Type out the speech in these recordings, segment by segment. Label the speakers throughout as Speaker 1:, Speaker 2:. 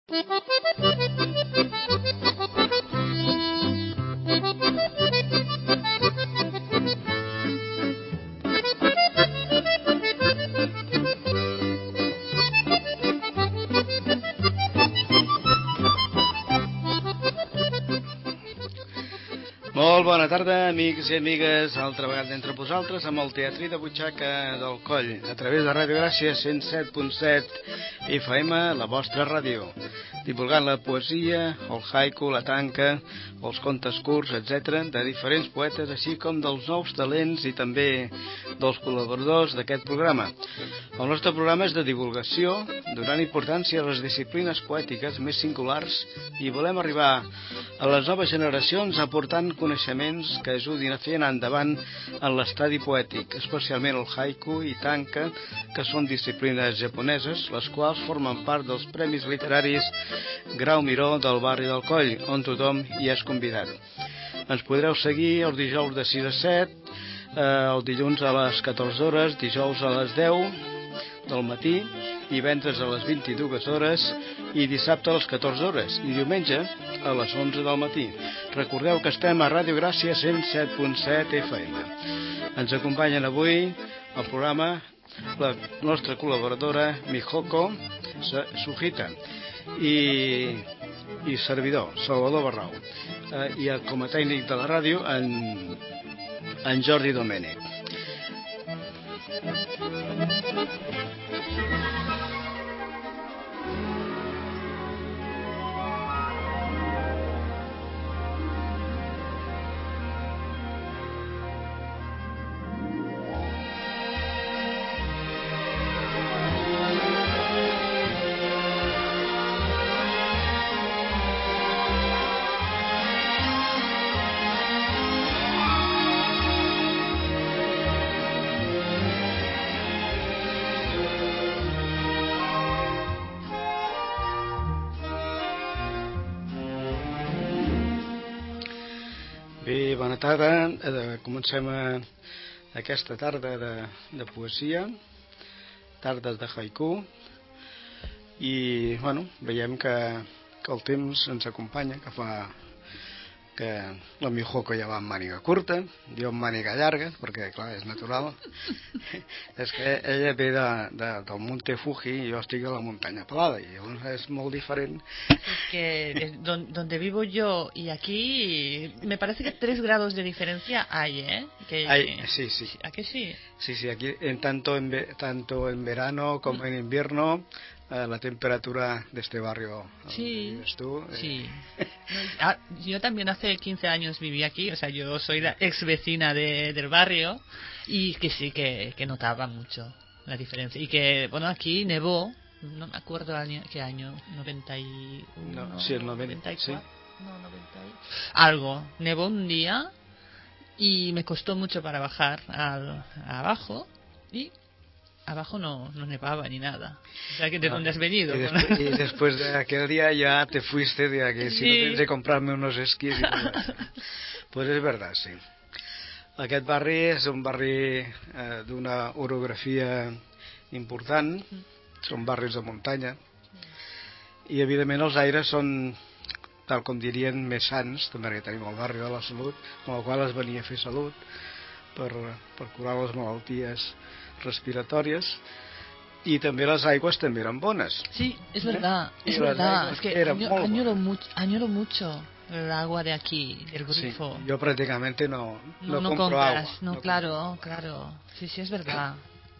Speaker 1: Molt bona tarda, amics i amigues, altra vegada entre vosaltres amb el Teatrí de Butxaca del Coll, a través de Ràdio Gràcia 107.7 FM, la vostra ràdio, divulgant la poesia, el haiku, la tanca, els contes curts, etc., de diferents poetes, així com dels nous talents i també dels col·laboradors d'aquest programa. El nostre programa és de divulgació, donant importància a les disciplines poètiques més singulars i volem arribar a les noves generacions aportant coneixements que ajudin a fer anar endavant en l'estadi poètic, especialment el haiku i tanka, que són disciplines japoneses, les quals formen part dels Premis Literaris Grau Miró del barri del Coll, on tothom hi és convidat. Ens podreu seguir els dijous de 6 a 7, el dilluns a les 14 hores, dijous a les 10 del matí, divendres a les 22 hores i dissabte a les 14 hores i diumenge a les 11 del matí. Recordeu que estem a Ràdio Gràcia 107.7 FM. Ens acompanyen avui al programa la nostra col·laboradora Mihoko Sugita i servidor, Salvador Barrau, i com a tècnic de la ràdio en Jordi Domènech. Bé, bona tarda. Comencem aquesta tarda de poesia, tardes de haiku, i bueno, veiem que el temps ens acompanya, que la Mihoko ja va amb màniga curta, jo amb màniga llarga, perquè clar, és natural. És que ella ve del Monte Fuji i jo estic a la muntanya pelada, i llavors és molt diferent.
Speaker 2: Es que donde vivo yo y aquí me parece que 3 grados de diferencia hay, ¿eh?
Speaker 1: Sí, sí.
Speaker 2: ¿A que sí?
Speaker 1: Sí, aquí tanto en verano como en invierno la temperatura de este barrio donde vives tú.
Speaker 2: Sí. Yo también hace 15 años viví aquí, o sea, yo soy la ex vecina del barrio y que sí, que notaba mucho la diferencia. Y que, bueno, aquí nevó, no me acuerdo qué año, 91,
Speaker 1: no, sí, el
Speaker 2: 94,
Speaker 1: sí.
Speaker 2: No, 90 algo, nevó un día y me costó mucho para bajar abajo y abajo no nevaba ni nada. O sea, ¿de dónde has venido?
Speaker 1: Y después de aquel día ya te fuiste de aquí, si no tens de comprarme unos esquís y todo eso. Pues és verdad, sí. Aquest barri és un barri d'una orografia important, són barris de muntanya, i evidentment els aires són, tal com dirien, més sans, també que tenim el barri de la Salut, amb el qual es venia a fer salut per curar les malalties respiratòries, y también las aguas también eran buenas.
Speaker 2: Sí, es verdad, es verdad. Es que añoro mucho el agua de aquí, del grifo.
Speaker 1: Sí, yo prácticamente no compro
Speaker 2: compras,
Speaker 1: agua.
Speaker 2: No, claro. Sí, es verdad.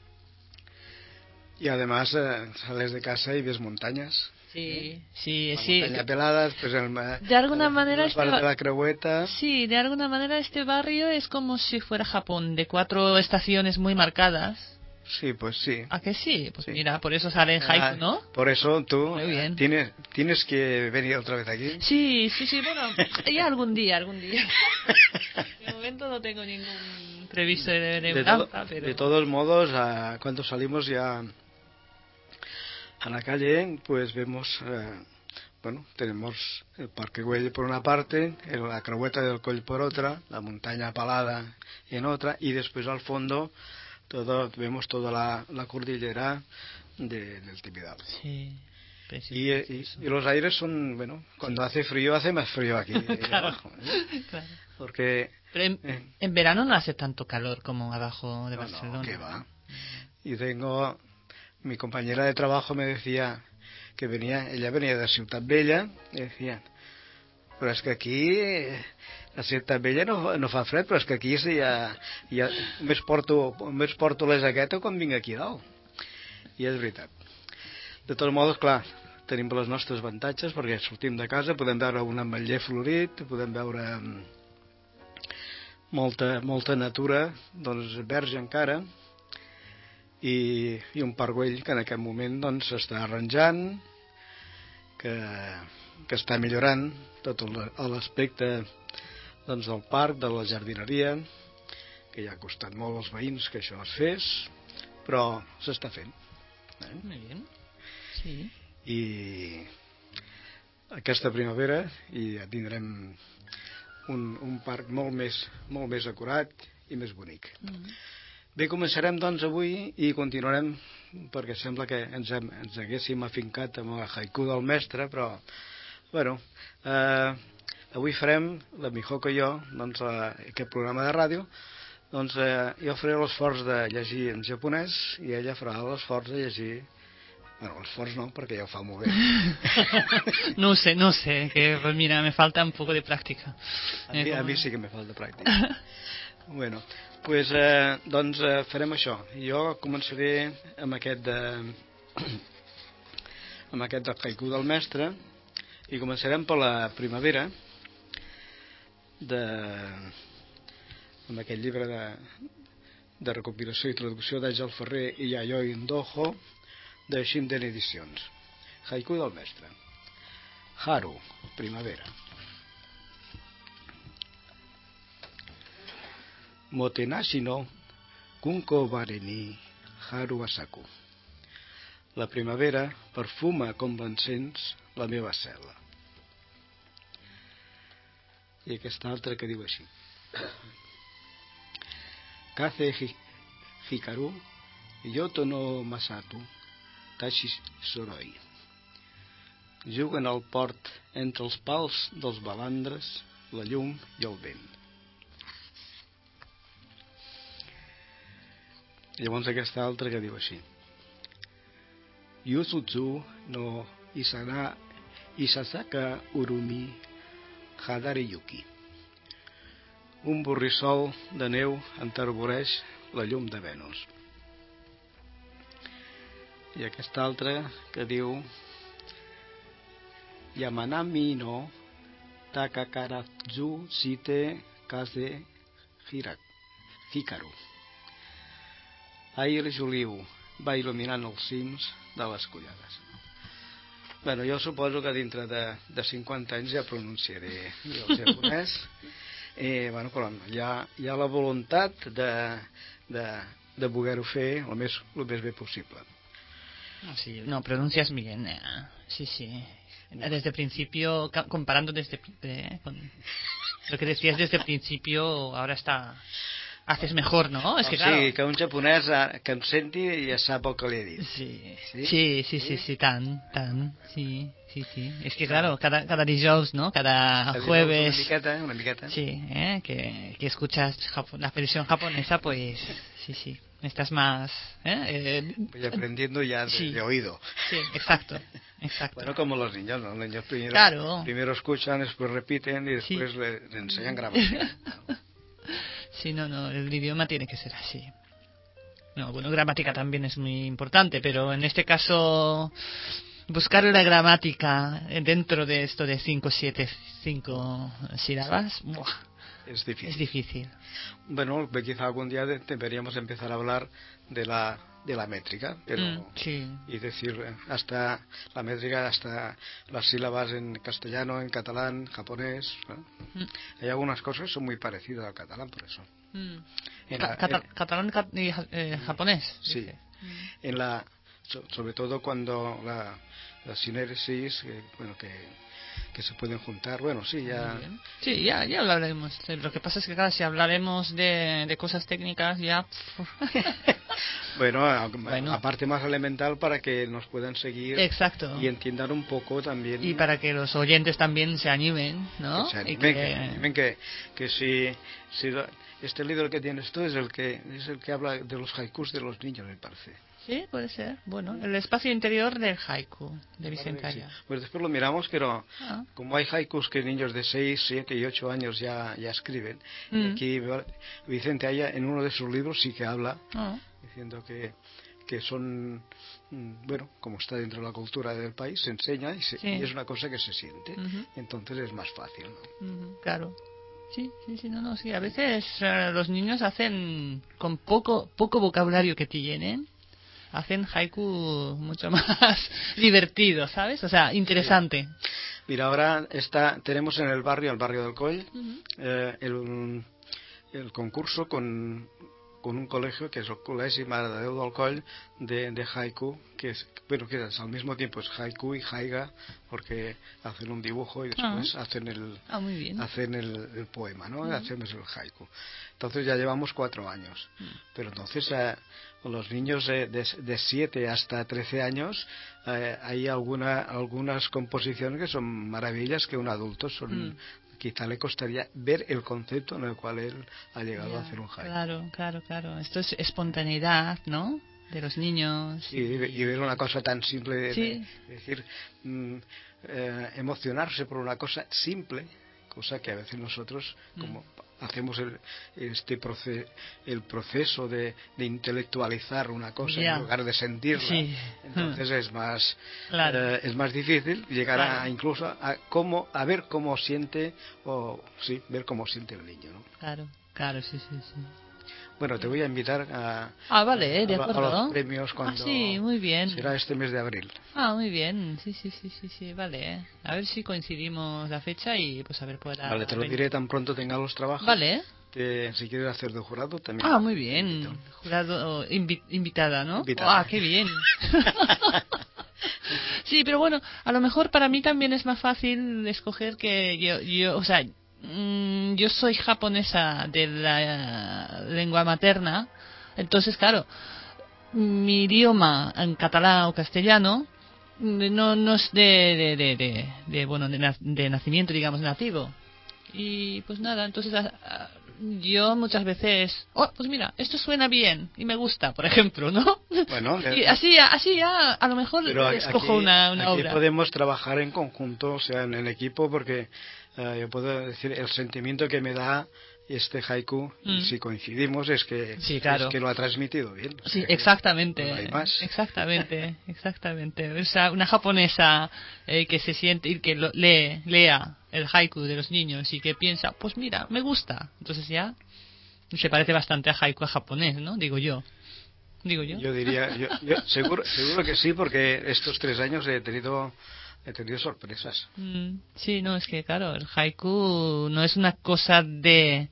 Speaker 1: Y además sales de casa y ves montañas.
Speaker 2: Sí.
Speaker 1: Montaña pelada, pues
Speaker 2: de alguna manera
Speaker 1: de la Creueta.
Speaker 2: Sí, de alguna manera este barrio es como si fuera Japón, de 4 estaciones muy marcadas.
Speaker 1: Sí, pues sí.
Speaker 2: ¿A que sí? Pues
Speaker 1: sí.
Speaker 2: Mira, por eso sale en haiku, ¿no?
Speaker 1: Por eso tú
Speaker 2: tienes
Speaker 1: que venir otra vez aquí.
Speaker 2: Sí, bueno, ya algún día. De momento no tengo ningún previsto de
Speaker 1: pero...
Speaker 2: De
Speaker 1: todos modos, cuando salimos ya a la calle, pues vemos, tenemos el Parque Güell por una parte, la Creueta del Coll por otra, la montaña Palada en otra, y después al fondo vemos toda la cordillera del Tibidabo.
Speaker 2: Sí.
Speaker 1: Y los aires son, bueno, cuando hace frío, hace más frío aquí
Speaker 2: claro,
Speaker 1: abajo.
Speaker 2: claro.
Speaker 1: Porque...
Speaker 2: Pero en verano no hace tanto calor como abajo de Barcelona.
Speaker 1: No, ¿qué va? Y mi compañera de trabajo me decía que ella venía de Ciutat Vella, y decía, però és que aquí a Ciutat Vella no fa fred, però és que aquí ja més porto la jaqueta quan vinc aquí dalt. I és veritat. De tots modos, clar, tenim les nostres avantatges, perquè sortim de casa, podem veure un ametller florit, podem veure molta natura, doncs verge encara, i un parc güell que en aquest moment doncs s'està arranjant, que està millorant tot l'aspecte doncs, del parc, de la jardineria, que ja ha costat molt als veïns que això es fes, però s'està fent.
Speaker 2: Molt bé. Sí.
Speaker 1: I aquesta primavera ja tindrem un parc molt més acurat i més bonic. Bé, començarem doncs avui i continuarem, perquè sembla que ens haguéssim afincat amb el haiku del mestre, però bueno, avui farem la Mihoko i jo, doncs aquest programa de ràdio, doncs jo faré l'esforç de llegir en japonès i ella farà l'esforç de llegir, bueno, l'esforç no, perquè ja ho fa molt bé.
Speaker 2: No sé, que pues mira, me falta un poco de práctica.
Speaker 1: A mi sí que me falta pràctica. Bueno, pues, doncs farem això. Jo començaré amb aquest del haiku del mestre i començarem per la primavera amb aquest llibre de recopilació i traducció d'Àngel Ferrer i Yayoi Ndojo de Shinden Edicions. Haiku del mestre. Haru, primavera. Motenashi no kunko bare ni haru asaku. La primavera perfuma com l'encens la meva cel·la. I aquesta altra que diu així. Kaze hikaru yoto no masato tashi soroi. Juguen al port entre els pals dels balandres, la llum i el vent. Llavors aquesta altra que diu així. Yusutsu no Isasaka urumi hadare yuki. Un borrissol de neu enterboreix la llum de Venus. I aquesta altra que diu Yamanami no Takakaratsu shite kaze hikaru. Aire Juliu va il·luminant els cims de les collades. Bueno, jo suposo que dintre de 50 anys ja pronunciaré el japonès. Bueno, però hi ha la voluntat de poder-ho fer el més bé possible.
Speaker 2: Sí, no, pronuncias bien. Sí. Desde el principio, comparando con lo que decías desde el principio, ahora haces mejor, ¿no? Es que claro.
Speaker 1: Sí, que un japonès que em senti ja sap el que li he dit.
Speaker 2: Sí, tan. Sí. Es que claro, cada dijous, ¿no? Cada jueves.
Speaker 1: Una miqueta.
Speaker 2: Sí, que escuchas la versión japonesa, pues sí. Estás más...
Speaker 1: Voy aprendiendo ya de oído.
Speaker 2: Sí, exacto.
Speaker 1: Bueno, como los niños, ¿no? Los niños primero escuchan, después repiten y después les enseñan gramática.
Speaker 2: Sí, no, el idioma tiene que ser así. No, bueno, gramática también es muy importante, pero en este caso buscar la gramática dentro de esto de 5 sílabas,
Speaker 1: es difícil.
Speaker 2: Es difícil.
Speaker 1: Bueno, quizá algún día deberíamos empezar a hablar de la métrica, pero y decir hasta la métrica, hasta las sílabas en castellano, en catalán, japonés. Hay algunas cosas que son muy parecidas al catalán, por eso.
Speaker 2: ¿Catalán y japonés?
Speaker 1: Sí. En la sobre todo cuando la sinéresis, que se pueden juntar. Bueno, sí, ya...
Speaker 2: Sí, ya hablaremos. Lo que pasa es que, claro, si hablaremos de cosas técnicas, ya...
Speaker 1: bueno, aparte más elemental para que nos puedan seguir.
Speaker 2: Exacto.
Speaker 1: Y entiendan un poco también.
Speaker 2: Y para que los oyentes también se animen, ¿no?
Speaker 1: Que se animen, que si este libro que tienes tú es el que habla de los haikus de los niños, me parece.
Speaker 2: Sí, puede ser. Bueno, el espacio interior del haiku, de Vicente Aya.
Speaker 1: Sí. Pues después lo miramos, pero como hay haikus que niños de 6, 7 y 8 años ya escriben, y aquí Vicente Aya en uno de sus libros sí que habla, diciendo que son, bueno, como está dentro de la cultura del país, se enseña y es una cosa que se siente, entonces es más fácil, ¿no?
Speaker 2: Claro. Sí, sí, a veces los niños hacen, con poco vocabulario que tienen, hacen haiku mucho más divertido, ¿sabes? O sea, interesante.
Speaker 1: Sí. Mira, ahora tenemos en el barrio del Coll, el concurso con un colegio que es el Col·legi Mare de Déu del Coll de haiku, que es al mismo tiempo es haiku y haiga, porque hacen un dibujo y después hacen el poema, ¿no? Hacemos el haiku. Entonces ya llevamos 4 años. Pero entonces los niños de 7 hasta 13 años hay algunas composiciones que son maravillas que un adulto quizá le costaría ver el concepto en el cual él ha llegado a hacer un haiku.
Speaker 2: Claro. Esto es espontaneidad, ¿no? De los niños.
Speaker 1: Y ver una cosa tan simple, de decir, emocionarse por una cosa simple, cosa que a veces nosotros, como hacemos el proceso de intelectualizar una cosa en lugar de sentirla, entonces es más difícil llegar incluso a ver cómo siente ver cómo siente el niño, ¿no?
Speaker 2: Claro, sí.
Speaker 1: Bueno, te voy a invitar a los premios cuando
Speaker 2: muy bien.
Speaker 1: Será este mes de abril.
Speaker 2: Muy bien, sí, vale. A ver si coincidimos la fecha y pues a ver
Speaker 1: Vale, te lo diré tan pronto tenga los trabajos.
Speaker 2: Vale.
Speaker 1: Que si quieres hacer de jurado también.
Speaker 2: Muy bien. Jurado invitada, ¿no?
Speaker 1: Invitada.
Speaker 2: Qué bien. Sí, pero bueno, a lo mejor para mí también es más fácil escoger que yo, o sea, yo soy japonesa de la lengua materna, entonces claro, mi idioma en catalán o castellano no es de nacimiento, digamos, nativo. Y pues nada, entonces yo muchas veces, pues mira, esto suena bien y me gusta, por ejemplo, ¿no?
Speaker 1: Bueno,
Speaker 2: y así ya a lo mejor escojo una
Speaker 1: aquí
Speaker 2: obra.
Speaker 1: Podemos trabajar en conjunto, o sea, en el equipo, porque yo puedo decir el sentimiento que me da este haiku, y si coincidimos es que lo ha transmitido bien.
Speaker 2: Sí, exactamente.
Speaker 1: No hay más.
Speaker 2: Exactamente. O sea, una japonesa que se siente y que lea el haiku de los niños y que piensa, pues mira, me gusta. Entonces ya se parece bastante a haiku japonés, ¿no? Digo yo.
Speaker 1: Yo diría, seguro que sí, porque estos 3 años he tenido sorpresas.
Speaker 2: Sí, no, es que claro, el haiku no es una cosa de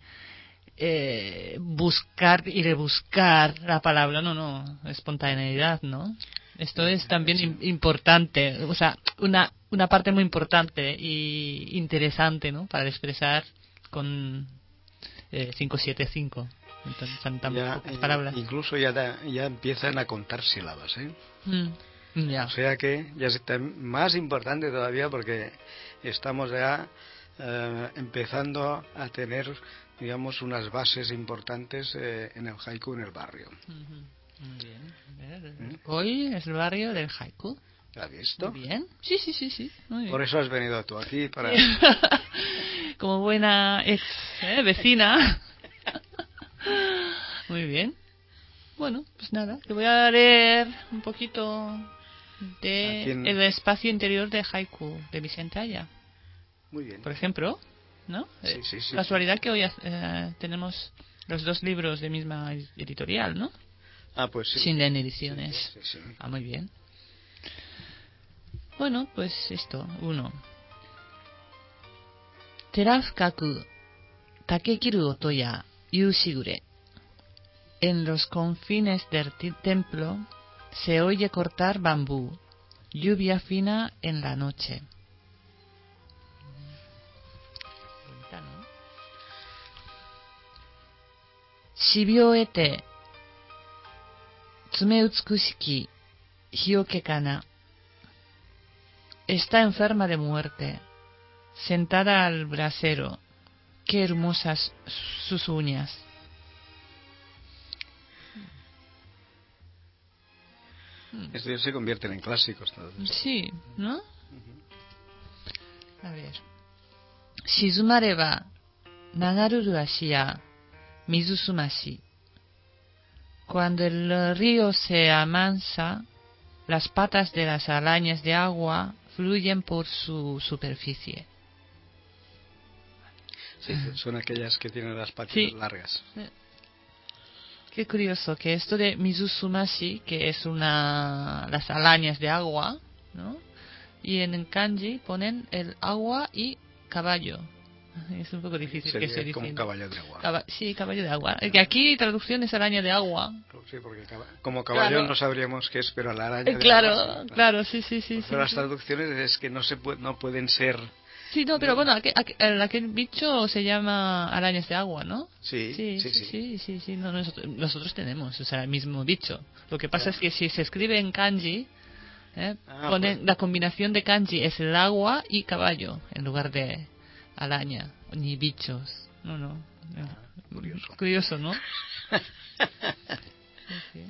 Speaker 2: buscar y rebuscar la palabra, no, espontaneidad, ¿no? Esto es también importante, o sea, una parte muy importante y interesante, ¿no? Para expresar con 5-7-5. Entonces, tan pocas palabras.
Speaker 1: Incluso ya empiezan a contar sílabas, ¿eh? O sea que ya está más importante todavía, porque estamos ya empezando a tener, digamos, unas bases importantes en el haiku en el barrio.
Speaker 2: Muy bien. Hoy es el barrio del haiku.
Speaker 1: ¿Lo has visto?
Speaker 2: Muy bien. Sí. Muy bien.
Speaker 1: Por eso has venido tú aquí para...
Speaker 2: Como buena ex vecina. Muy bien. Bueno, pues nada, te voy a leer un poquito de el espacio interior de haiku de Vicente Aya.
Speaker 1: Muy bien.
Speaker 2: Por ejemplo, ¿no?
Speaker 1: Sí.
Speaker 2: Casualidad que hoy tenemos los 2 libros de misma editorial, ¿no?
Speaker 1: Pues sí.
Speaker 2: Shinren Ediciones.
Speaker 1: Sí.
Speaker 2: Muy bien. Bueno, pues esto, 1. Terafukaku takekiru oto ya yushigure. En los confines del templo se oye cortar bambú. Lluvia fina en la noche. Bonita, ¿no? Shibioete, tsume utsukushiki, hioke kana. Está enferma de muerte, sentada al brasero. Qué hermosas sus uñas.
Speaker 1: Esto ya se convierten en clásicos todos.
Speaker 2: Sí, ¿no? A ver. Shizumareba, nagaruru ashi ya mizusumashi. Cuando el río se amansa, las patas de las arañas de agua fluyen por su superficie.
Speaker 1: Sí, son aquellas que tienen las patitas largas.
Speaker 2: Qué curioso que esto de mizusumashi, que es las arañas de agua, ¿no? Y en el kanji ponen el agua y caballo. Es un poco difícil
Speaker 1: sería
Speaker 2: que se dice.
Speaker 1: como caballo de agua.
Speaker 2: Sí, caballo de agua. Que aquí traducción es araña de agua.
Speaker 1: Sí, porque como caballo no sabríamos qué es, pero la araña de
Speaker 2: agua.
Speaker 1: Sí,
Speaker 2: claro, sí.
Speaker 1: Pero las traducciones es que no pueden ser.
Speaker 2: Sí, no, pero bueno, aquel bicho se llama arañas de agua, ¿no?
Speaker 1: Sí.
Speaker 2: No, nosotros tenemos, o sea, el mismo bicho. Lo que pasa es que si se escribe en kanji, ponen la combinación de kanji es el agua y caballo en lugar de araña ni bichos. No. Curioso, ¿no? Sí.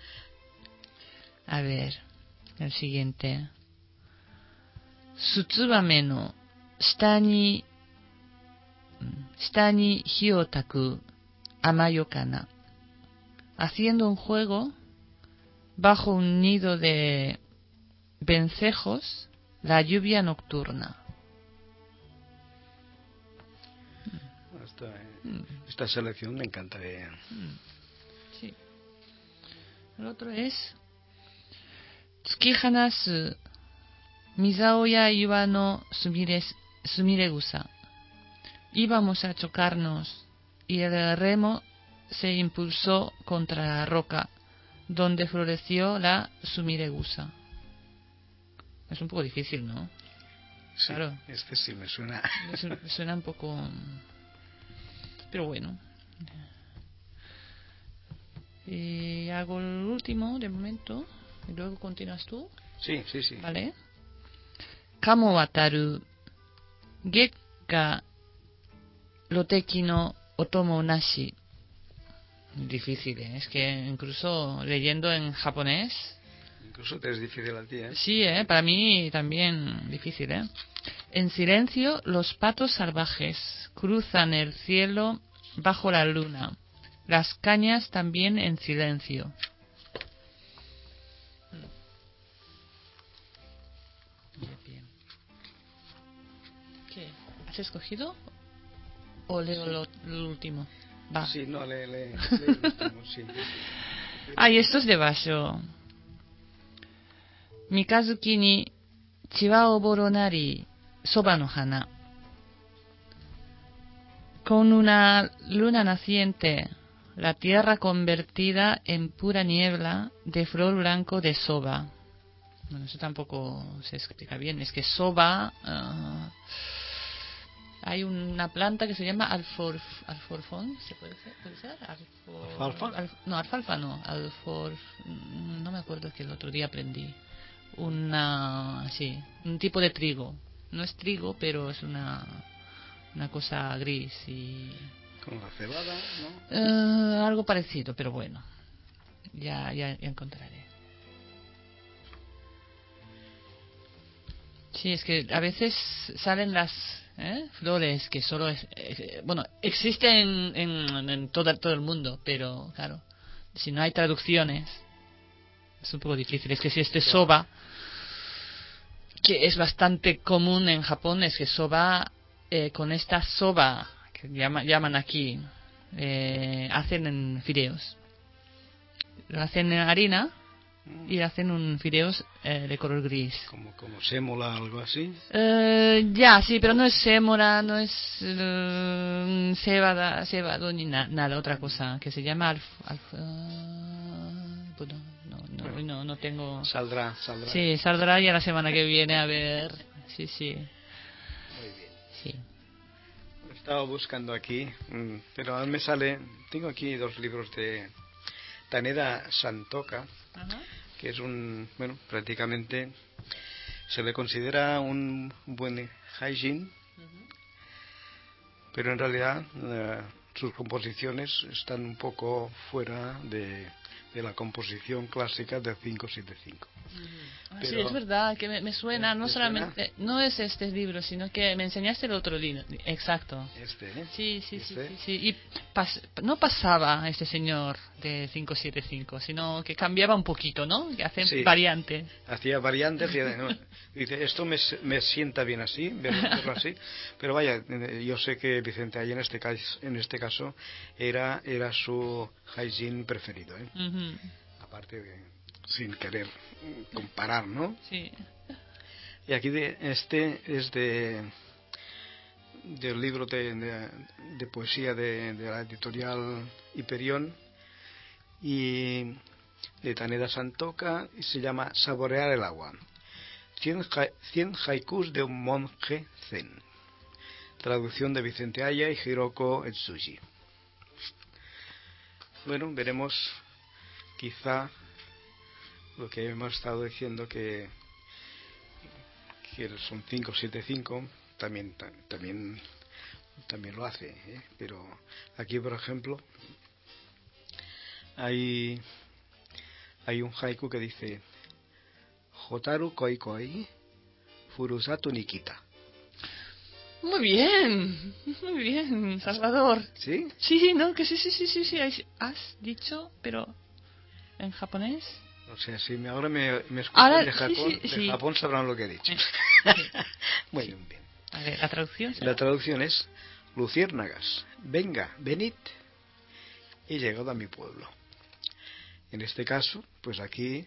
Speaker 2: A ver, el siguiente. Sutsubame no shita ni hi o taku amayo kana. Haciendo un juego bajo un nido de vencejos, la lluvia nocturna.
Speaker 1: Esta selección me encanta.
Speaker 2: Sí. El otro es Tsukihanasu Mizao ya iwa no sumiregusa. Íbamos a chocarnos y el remo se impulsó contra la roca donde floreció la sumiregusa. Es un poco difícil, ¿no?
Speaker 1: Sí,
Speaker 2: claro.
Speaker 1: Este sí me suena.
Speaker 2: Me suena un poco. Pero bueno. Y hago el último de momento. Y luego continúas tú.
Speaker 1: Sí.
Speaker 2: Vale. Kamo wataru. Gekka roteki no otomo nashi. Difícil, ¿eh? Es que incluso leyendo en japonés.
Speaker 1: Incluso te es difícil a ti, ¿eh?
Speaker 2: Sí, para mí también difícil, ¿eh? En silencio, los patos salvajes cruzan el cielo bajo la luna. Las cañas también en silencio. Bien. ¿Qué? ¿Has escogido? ¿O leo lo último? Va.
Speaker 1: Sí, no, lee el último, sí.
Speaker 2: Ay, esto es de Basho. Mikazuki ni chiwa oboro nari soba no hana. Con una luna naciente, la tierra convertida en pura niebla de flor blanco de soba. Bueno, eso tampoco se explica bien. Es que soba... hay una planta que se llama alforfón. ¿Se puede ser?
Speaker 1: ¿Alfalfa?
Speaker 2: No, alfalfa no. No me acuerdo que el otro día aprendí. Un tipo de trigo. No es trigo, pero es una cosa gris y...
Speaker 1: Como la cebada, ¿no?
Speaker 2: Algo parecido, pero bueno. Ya encontraré. Sí, es que a veces salen las flores que solo existen en todo el mundo, pero claro, si no hay traducciones es un poco difícil. Es que si soba, que es bastante común en Japón, es que soba, con esta soba que llaman aquí, hacen en fideos. Lo hacen en harina y hacen un fideos de color gris.
Speaker 1: Como sémola, algo así.
Speaker 2: Sí, pero no es sémola, no es cebado ni nada, otra cosa que se llama hoy no tengo...
Speaker 1: Saldrá.
Speaker 2: Sí, saldrá ya la semana que viene, a ver. Sí.
Speaker 1: Muy bien.
Speaker 2: Sí.
Speaker 1: Estaba buscando aquí, pero aún me sale... Tengo aquí 2 libros de Taneda Santoka,
Speaker 2: Ajá.
Speaker 1: que es prácticamente se le considera un buen Haijin, pero en realidad sus composiciones están un poco fuera de la composición clásica del 575.
Speaker 2: Sí, es verdad que me suena, no
Speaker 1: ¿te
Speaker 2: solamente, no es este libro, sino que me enseñaste el otro libro, exacto. Sí. Y no pasaba este señor de 575, sino que cambiaba un poquito, ¿no? Que hace variantes.
Speaker 1: Hacía variantes y dice, esto me sienta bien así, verlo así, pero vaya, yo sé que Vicente Ay en este caso era su Haijin preferido, ¿eh? Aparte de, sin querer comparar, ¿no?
Speaker 2: Sí.
Speaker 1: Y aquí este es del libro de poesía de la editorial Hiperión y de Taneda Santoka, y se llama Saborear el agua. 100 haikus de un monje zen. Traducción de Vicente Aya y Hiroko Etsuji. Bueno, veremos quizá lo que hemos estado diciendo, que son 575, también lo hace, ¿eh? Pero aquí, por ejemplo, hay un haiku que dice: Hotaru koi koi Furusatu Nikita.
Speaker 2: Muy bien, Salvador.
Speaker 1: ¿Sí?
Speaker 2: Sí, no, que sí. Has dicho, pero en japonés.
Speaker 1: O sea, si ahora me escuchan
Speaker 2: Ahora,
Speaker 1: de Japón,
Speaker 2: sí.
Speaker 1: Japón sabrán lo que he dicho. Muy bien.
Speaker 2: A ver, la traducción.
Speaker 1: La traducción es: luciérnagas, venid, he llegado a mi pueblo. En este caso, pues aquí,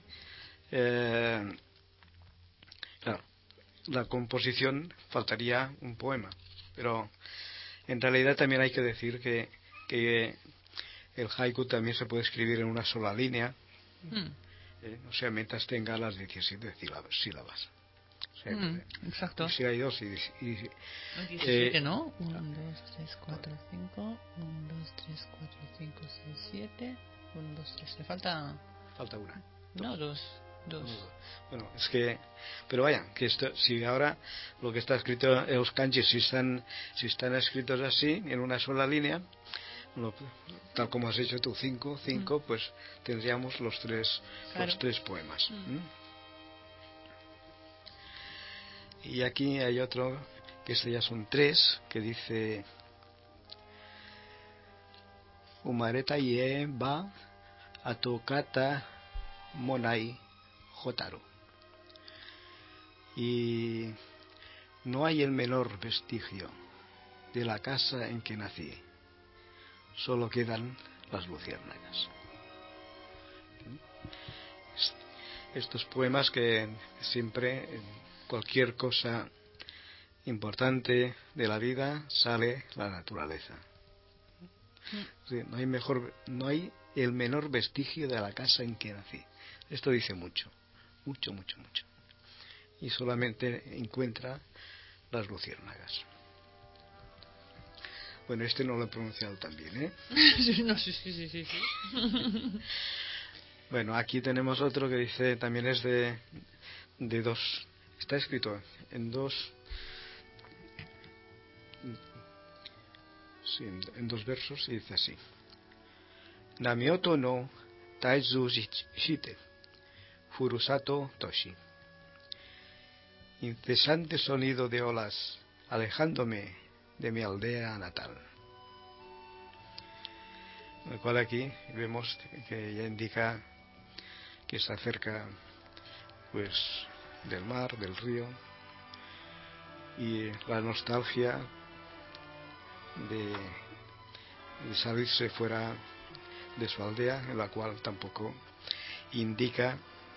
Speaker 1: claro, la composición faltaría un poema, pero en realidad también hay que decir que el haiku también se puede escribir en una sola línea, o sea, mientras tenga las 17 sílabas. O sea,
Speaker 2: exacto.
Speaker 1: Y si hay 2 y
Speaker 2: 17, ¿no? 1, 2, 3, 4, 5. 1, 2, 3, 4, 5, 6, 7. 1, 2, 3. Le falta
Speaker 1: una.
Speaker 2: No, 2.
Speaker 1: Bueno, es que, pero vaya, que esto, si ahora lo que está escrito, los kanjis, si están escritos así, en una sola línea, tal como has hecho tú, 5, pues tendríamos los tres poemas. Y aquí hay otro, que este ya son 3, que dice: Umareta ie ba atokata monai Hotaru. Y no hay el menor vestigio de la casa en que nací, solo quedan las luciérnagas. Estos poemas que siempre, en cualquier cosa importante de la vida, sale la naturaleza. No hay el menor vestigio de la casa en que nací. Esto dice mucho. Y solamente encuentra las luciérnagas. Bueno, este no lo he pronunciado tan bien, ¿eh?
Speaker 2: Sí.
Speaker 1: Bueno, aquí tenemos otro que dice, también es de 2. Está escrito en 2. Sí, en 2 versos, y dice así: Namioto no Taizu Shite Furusato Toshi. Incesante sonido de olas alejándome de mi aldea natal. Lo cual aquí vemos que ya indica que está cerca, pues, del mar, del río, y la nostalgia de salirse fuera de su aldea, en la cual tampoco indica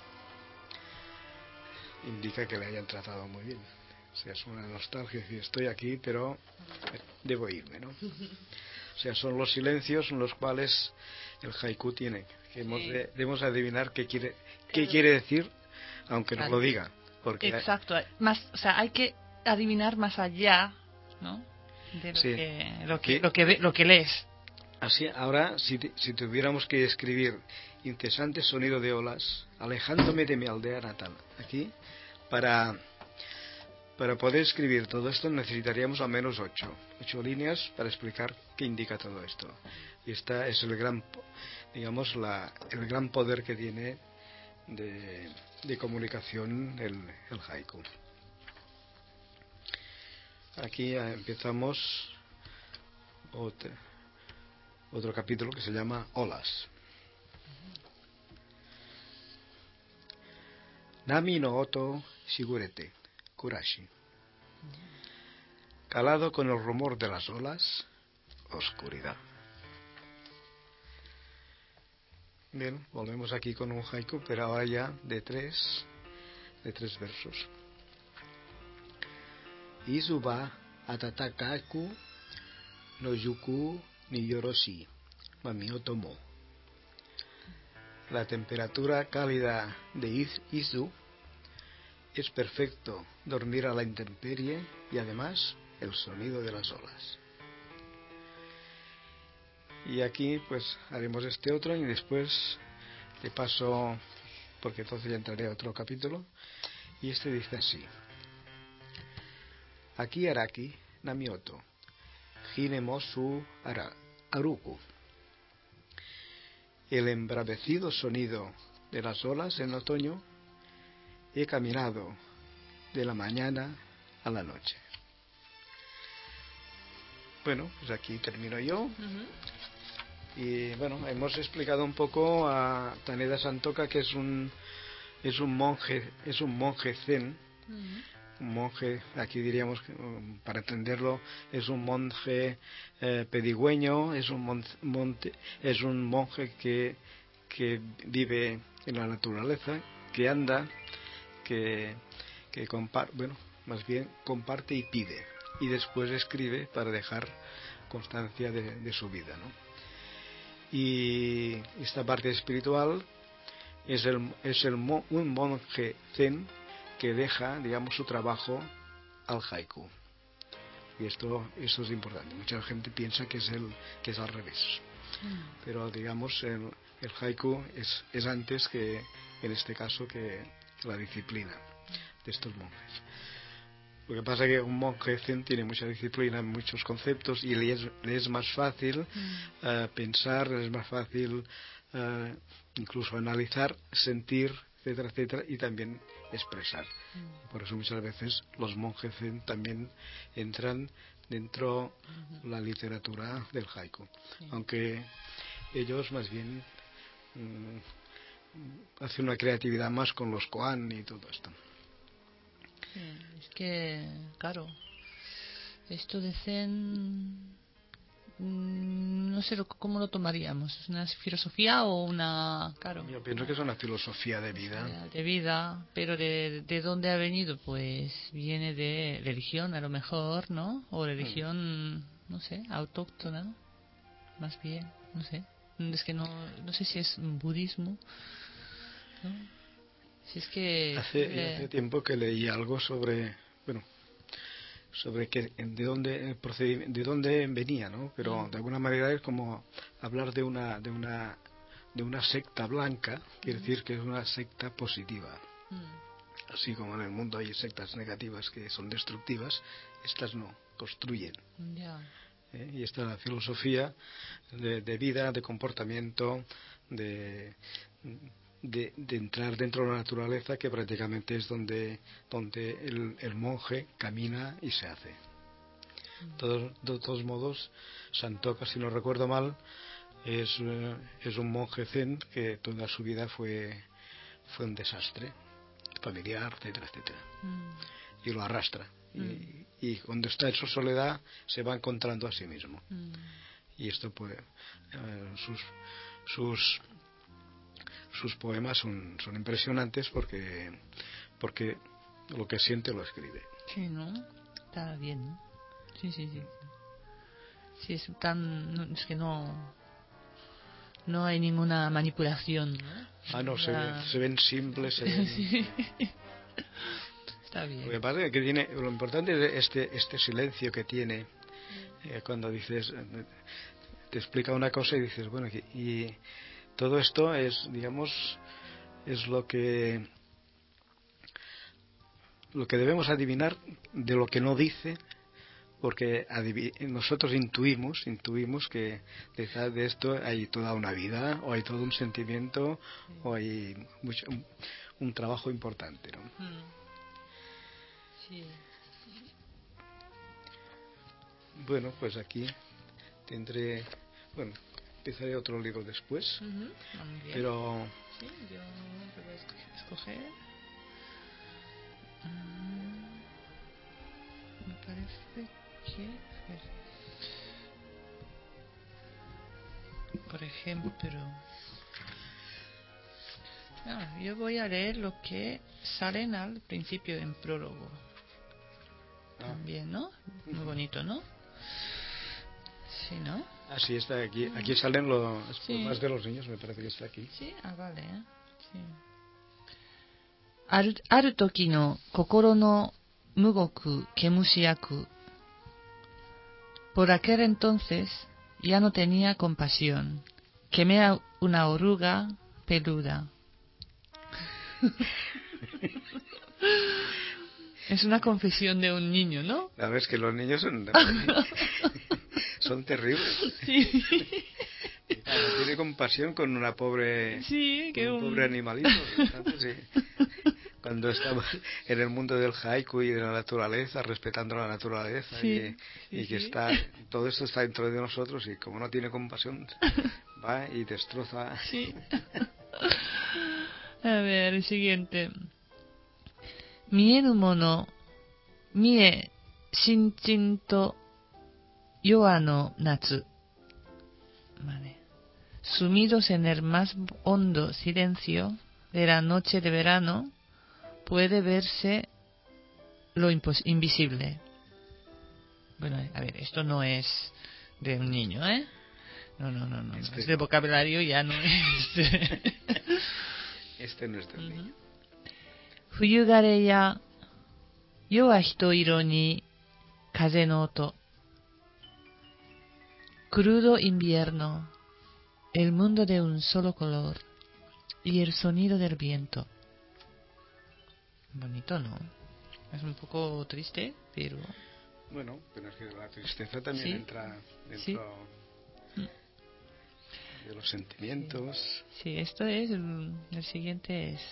Speaker 1: que le hayan tratado muy bien. O sea, es una nostalgia, es decir, estoy aquí, pero debo irme, ¿no? O sea, son los silencios en los cuales el haiku tiene. Que debemos adivinar qué quiere decir, aunque no lo diga. Porque
Speaker 2: exacto. Más, o sea, hay que adivinar más allá, ¿no? De lo que lees.
Speaker 1: Así, ahora, si tuviéramos que escribir incesante sonido de olas, alejándome de mi aldea natal, aquí, para poder escribir todo esto necesitaríamos al menos 8 líneas para explicar qué indica todo esto. Y esta es el gran, digamos, el gran poder que tiene de comunicación el haiku. Aquí empezamos otro capítulo que se llama Olas. Nami no oto shigurete, kurashi. Calado con el rumor de las olas, oscuridad. Bien, volvemos aquí con un haiku, pero ahora ya de tres versos. Izuba atatakaku no yuku ni yoroshi, mamiotomo. La temperatura cálida de Izu es perfecto dormir a la intemperie y además el sonido de las olas. Y aquí pues haremos este otro y después te paso, porque entonces ya entraré a otro capítulo, y este dice así: Aquí araki namioto hinemosu aruku. El embravecido sonido de las olas en otoño, he caminado de la mañana a la noche. Bueno, pues aquí termino yo. Uh-huh. Y bueno, hemos explicado un poco a Taneda Santoka, que es un monje zen. Uh-huh. Un monje, aquí diríamos, para entenderlo, es un monje pedigüeño, es un monje que vive en la naturaleza, que anda, que comparte y pide, y después escribe para dejar constancia de su vida, ¿no? Y esta parte espiritual es un monje zen que deja, digamos, su trabajo al haiku. Y esto es importante. Mucha gente piensa que es al revés. Pero digamos, el haiku es antes que, en este caso, que la disciplina de estos monjes. Lo que pasa es que un monje zen tiene mucha disciplina en muchos conceptos y le es más fácil pensar, le es más fácil incluso analizar, sentir, etcétera, etcétera, y también expresar. Por eso muchas veces los monjes zen también entran dentro de la literatura del haiku, aunque ellos más bien hacen una creatividad más con los koan y todo esto.
Speaker 2: Es que, claro, esto de zen, no sé cómo lo tomaríamos. ¿Es una filosofía o una...? Claro,
Speaker 1: yo pienso que es una filosofía de vida.
Speaker 2: De vida, pero ¿de dónde ha venido? Pues viene de religión, a lo mejor, ¿no? O religión, no sé, autóctona, más bien, no sé. Es que no sé si es budismo, ¿no? Si es que
Speaker 1: hace tiempo que leí algo sobre que de dónde venía, ¿no? Pero de alguna manera es como hablar de una secta blanca, quiere decir que es una secta positiva. Así como en el mundo hay sectas negativas que son destructivas, estas no, construyen. Y esta es la filosofía de vida, de comportamiento, de entrar dentro de la naturaleza, que prácticamente es donde el monje camina y se hace. De todos modos, Santoka, si no recuerdo mal, es un monje zen que toda su vida fue un desastre familiar, etcétera, etcétera. Y lo arrastra. Y cuando está en su soledad se va encontrando a sí mismo. Y esto puede sus poemas son impresionantes porque lo que siente lo escribe.
Speaker 2: Sí, ¿no? Está bien, ¿no? Sí. Sí, es tan... es que no hay ninguna manipulación, ¿no?
Speaker 1: No, se ven simples, se ven...
Speaker 2: Sí. Está bien.
Speaker 1: Lo que pasa es que lo importante es este silencio que tiene cuando dices, te explica una cosa y dices, bueno, y todo esto es, digamos, es lo que debemos adivinar de lo que no dice, porque nosotros intuimos que detrás de esto hay toda una vida, o hay todo un sentimiento, o hay un trabajo importante, ¿no?
Speaker 2: Sí.
Speaker 1: Bueno, pues aquí empezaré otro libro después,
Speaker 2: Muy bien.
Speaker 1: pero...
Speaker 2: Sí, yo puedo escoger. Me parece que... por ejemplo... yo voy a leer lo que salen al principio en prólogo. También, ¿no? Muy bonito, ¿no? Sí, ¿no?
Speaker 1: Sí, está aquí. Aquí salen los más de los niños, me parece que está aquí.
Speaker 2: Sí, vale. Sí. ある時の心の無極毛虫役 Por aquel entonces ya no tenía compasión. Quemé una oruga peluda. Es una confesión de un niño, ¿no?
Speaker 1: La verdad es que los niños son terribles.
Speaker 2: Sí.
Speaker 1: No tiene compasión con una pobre, un pobre animalito. Entonces, sí. Cuando estamos en el mundo del haiku y de la naturaleza, respetando la naturaleza, y que está todo esto está dentro de nosotros, y como no tiene compasión, va y destroza.
Speaker 2: Sí. A ver, el siguiente. Mienu mono, mie, shinchin to, yoa no natsu. Vale. Sumidos en el más hondo silencio de la noche de verano, puede verse lo invisible. Bueno, a ver, esto no es de un niño, ¿eh? No. Este vocabulario ya no es.
Speaker 1: Este no es del niño.
Speaker 2: Fuyugare ya yoa hitoiro ni kaze no oto. Crudo invierno, el mundo de un solo color y el sonido del viento. Bonito, ¿no? Es un poco triste, pero...
Speaker 1: Bueno, pero es que la tristeza también entra dentro de los sentimientos.
Speaker 2: Sí, esto es... el siguiente es...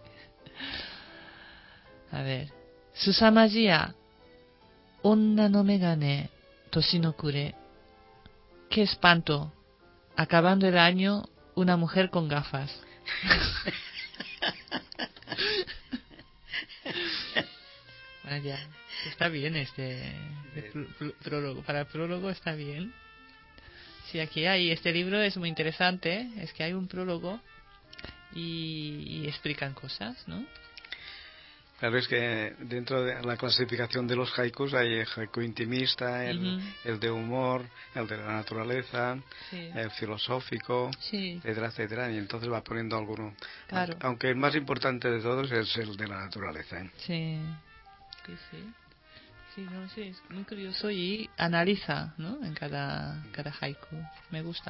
Speaker 2: A ver. Susamajia, onna no megane, toshi no kure. ¡Qué espanto! Acabando el año, una mujer con gafas. Vaya, está bien este prólogo. Para el prólogo está bien. Sí, aquí hay. Este libro es muy interesante. Es que hay un prólogo y explican cosas, ¿no?
Speaker 1: Claro, es que dentro de la clasificación de los haikus hay el haiku intimista, el de humor, el de la naturaleza, el filosófico, etcétera, etcétera, y entonces va poniendo alguno. Claro. Aunque el más importante de todos es el de la naturaleza.
Speaker 2: Sí. Sí, no, sí, es muy curioso y analiza, ¿no? En cada haiku. Me gusta.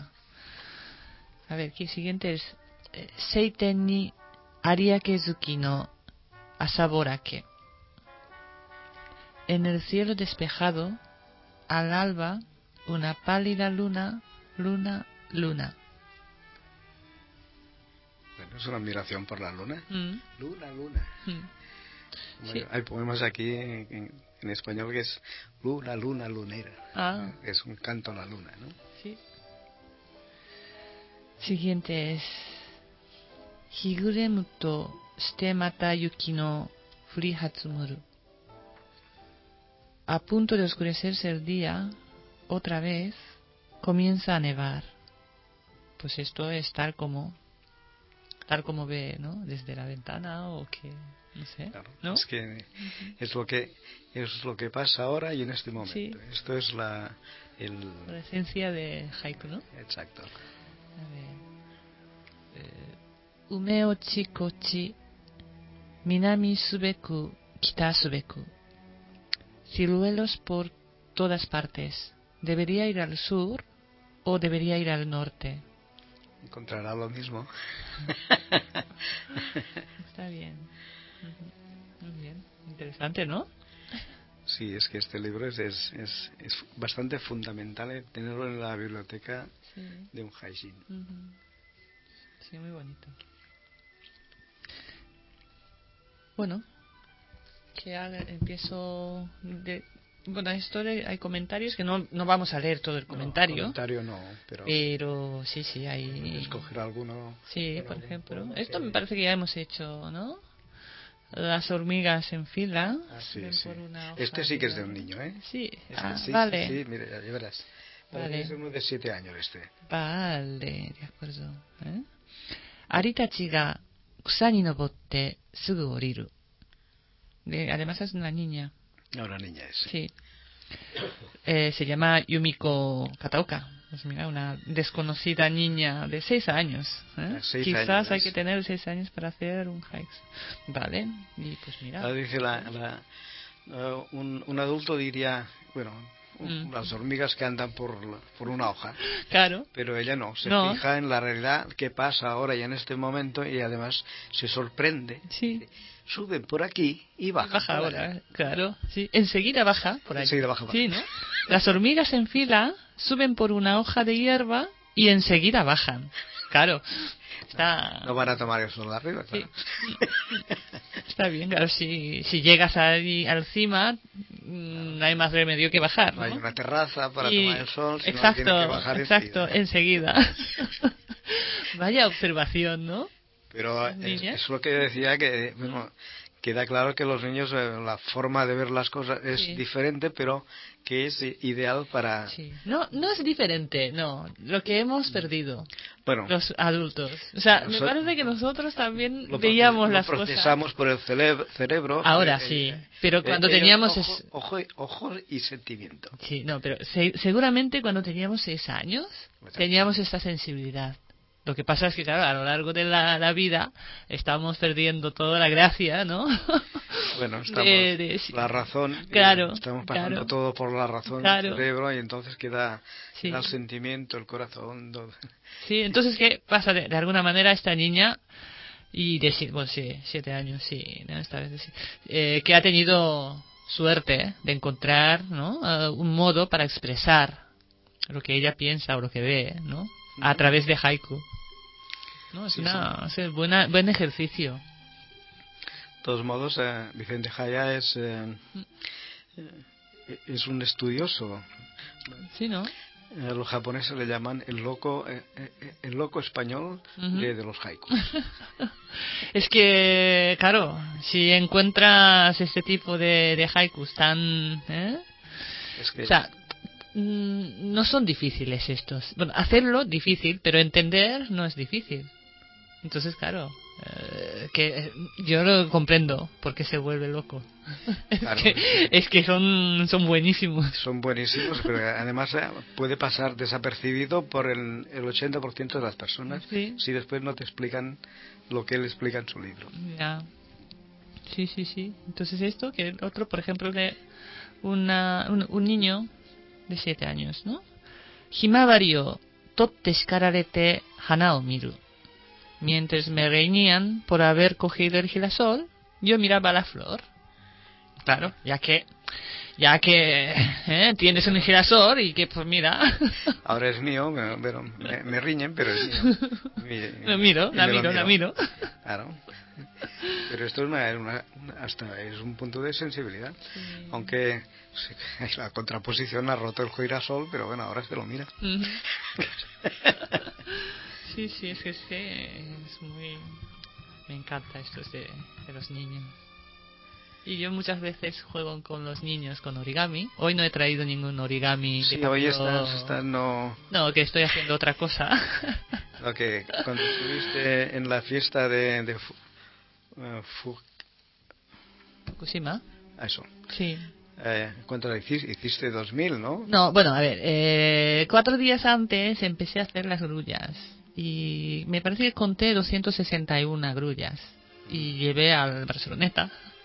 Speaker 2: A ver, ¿qué siguiente es? Seiten ni Ariakezuki no Asaborake. En el cielo despejado, al alba, una pálida luna.
Speaker 1: Bueno, es una admiración por la luna. Luna.
Speaker 2: Sí.
Speaker 1: Hay poemas aquí en español que es luna lunera. Es un canto a la luna, ¿no?
Speaker 2: Sí. Siguiente es Higuremu to shite mata yuki no furi hatsumuru. A punto de oscurecerse el día, otra vez comienza a nevar. Pues esto es tal como ve, ¿no? Desde la ventana o que no sé,
Speaker 1: claro,
Speaker 2: ¿no?
Speaker 1: Es que es lo que pasa ahora y en este momento. Esto es
Speaker 2: La esencia de haiku, ¿no?
Speaker 1: Exacto.
Speaker 2: A ver. Ume ochi kochi, minami subeku, kita subeku. Ciruelos por todas partes. ¿Debería ir al sur o debería ir al norte?
Speaker 1: Encontrará lo mismo.
Speaker 2: Está bien. Muy bien. Interesante, ¿no?
Speaker 1: Sí, es que este libro es bastante fundamental tenerlo en la biblioteca de un haijin.
Speaker 2: Sí, muy bonito. Bueno, empiezo de... Bueno, esto hay comentarios que no vamos a leer todo el comentario.
Speaker 1: No, comentario no, pero
Speaker 2: sí, hay...
Speaker 1: Escoger alguno.
Speaker 2: Sí, por ejemplo. Esto me parece que ya hemos hecho, ¿no? Las hormigas en fila.
Speaker 1: Sí. Este sí que es de un niño, ¿eh?
Speaker 2: Sí,
Speaker 1: vale. Sí, mira, ya verás.
Speaker 2: Vale.
Speaker 1: Es uno de 7 años este.
Speaker 2: Vale, de acuerdo. Aritachi ga kusa ni nobotte sugu oriru. Además es una niña.
Speaker 1: No, una niña es.
Speaker 2: Sí. Se llama Yumiko Kataoka. Pues mira, una desconocida niña de 6 años.
Speaker 1: 6
Speaker 2: Quizás
Speaker 1: años.
Speaker 2: hay que tener 6 años para hacer un hike. Vale, y pues mira.
Speaker 1: Dice un adulto diría, bueno, las hormigas que andan por una hoja.
Speaker 2: Claro.
Speaker 1: Pero ella no, se fija en la realidad que pasa ahora y en este momento y además se sorprende.
Speaker 2: Sí.
Speaker 1: Suben por aquí y bajan.
Speaker 2: Baja ahora, claro. Sí. Enseguida baja por ahí.
Speaker 1: Enseguida baja.
Speaker 2: Sí, ¿no? Las hormigas en fila suben por una hoja de hierba y enseguida bajan. Claro.
Speaker 1: No van a tomar el sol arriba, claro.
Speaker 2: Sí. Está bien, claro. Si llegas ahí al cima, no hay más remedio que bajar, ¿no?
Speaker 1: Hay una terraza para tomar el sol, si no tienes que bajar
Speaker 2: enseguida. Vaya observación, ¿no?
Speaker 1: Pero es lo que decía, que bueno, queda claro que los niños, la forma de ver las cosas es diferente, pero que es ideal para...
Speaker 2: Sí. No es diferente, no. Lo que hemos perdido,
Speaker 1: bueno,
Speaker 2: los adultos. O sea, me parece que nosotros también veíamos las cosas.
Speaker 1: Lo procesamos por el cerebro.
Speaker 2: Ahora sí, pero cuando teníamos...
Speaker 1: Ojos y sentimiento.
Speaker 2: Sí, no, pero seguramente cuando teníamos 6 años teníamos esta sensibilidad. Lo que pasa es que, claro, a lo largo de la vida estamos perdiendo toda la gracia, ¿no?
Speaker 1: Bueno, estamos la razón,
Speaker 2: claro,
Speaker 1: estamos pasando todo por la razón del cerebro y entonces queda el sentimiento, el corazón. Todo.
Speaker 2: Sí, entonces, ¿qué pasa? De alguna manera esta niña, y de 7 años, sí, ¿no? Esta vez sí, que ha tenido suerte de encontrar, ¿no? Un modo para expresar lo que ella piensa o lo que ve, ¿no? A través de haiku. No, es buen ejercicio.
Speaker 1: De todos modos, Vicente Haya es un estudioso.
Speaker 2: Sí, ¿no?
Speaker 1: Los japoneses le llaman el loco español de los haikus.
Speaker 2: Es que, claro, si encuentras este tipo de haikus tan...
Speaker 1: Es que...
Speaker 2: O sea, no son difíciles estos. Bueno, hacerlo difícil, pero entender no es difícil. Entonces, claro, que yo lo comprendo porque se vuelve loco.
Speaker 1: Claro,
Speaker 2: es que son buenísimos.
Speaker 1: Son buenísimos, pero además puede pasar desapercibido por el 80% de las personas si después no te explican lo que él explica en su libro.
Speaker 2: Ya. Sí. Entonces esto, que el otro, por ejemplo, de un niño de 7 años, ¿no? Himawari o totte shikararete hana o miru. Mientras me reñían por haber cogido el girasol, yo miraba la flor. Claro, ya que tienes un girasol y que pues mira.
Speaker 1: Ahora es mío, pero me riñen, pero es
Speaker 2: mío. La miro.
Speaker 1: Claro. Pero esto es un punto de sensibilidad. Sí. Aunque la contraposición ha roto el girasol, pero bueno, ahora se lo mira.
Speaker 2: Sí, es que es muy... Me encanta esto de los niños. Y yo muchas veces juego con los niños con origami. Hoy no he traído ningún origami.
Speaker 1: Sí, hoy estás no...
Speaker 2: No, que estoy haciendo otra cosa.
Speaker 1: Lo que cuando estuviste en la fiesta de
Speaker 2: Fukushima.
Speaker 1: Eso.
Speaker 2: Sí.
Speaker 1: ¿Cuántas hiciste? 2000, ¿no?
Speaker 2: No, bueno, a ver, 4 días antes empecé a hacer las grullas y me parece que conté 261 grullas y llevé al Barceloneta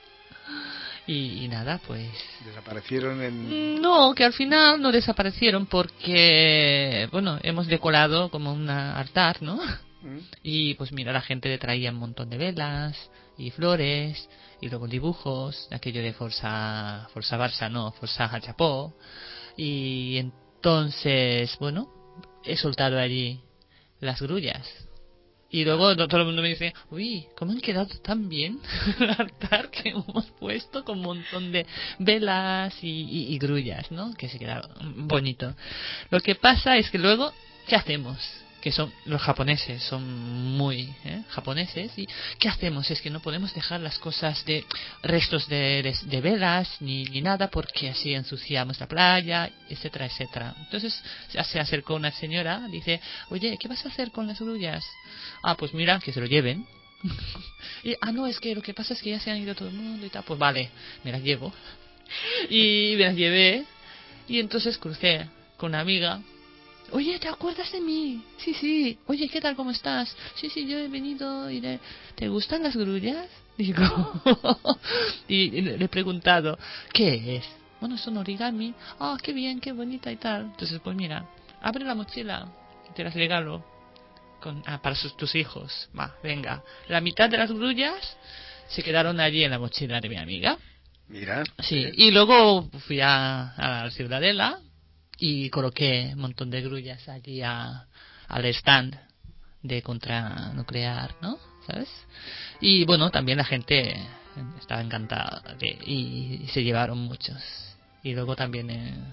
Speaker 2: y nada, pues...
Speaker 1: ¿Desaparecieron en...?
Speaker 2: No, que al final no desaparecieron porque, bueno, hemos decorado como un altar, ¿no? Y pues mira, la gente le traía un montón de velas y flores y luego dibujos, aquello de Forza Barça, no, Forza Chapó. Y entonces, bueno, he soltado allí las grullas. Y luego todo el mundo me dice, uy, ¿cómo han quedado tan bien el altar que hemos puesto con un montón de velas y grullas, ¿no? Que se queda bonito. Lo que pasa es que luego, ¿qué hacemos? Que son los japoneses, son muy japoneses, y ¿qué hacemos? Es que no podemos dejar las cosas de restos de velas ni nada porque así ensuciamos la playa, etcétera, etcétera. Entonces se acercó una señora, dice, oye, ¿qué vas a hacer con las grullas? Ah, pues mira, que se lo lleven. Y, no, es que lo que pasa es que ya se han ido todo el mundo y tal. Pues vale, me las llevo. Y me las llevé y entonces crucé con una amiga. Oye, ¿te acuerdas de mí? Sí, sí. Oye, ¿qué tal? ¿Cómo estás? Sí, sí, yo he venido y ¿te gustan las grullas? Digo, y le he preguntado, ¿qué es? Bueno, son origami. Ah, qué bien, qué bonita y tal. Entonces, pues mira, abre la mochila y te las regalo para tus hijos. Va, venga. La mitad de las grullas se quedaron allí en la mochila de mi amiga.
Speaker 1: Mira.
Speaker 2: Sí, y luego fui a la Ciudadela y coloqué un montón de grullas allí al stand de contranuclear, ¿no? ¿Sabes? Y bueno, también la gente estaba encantada y se llevaron muchos. Y luego también,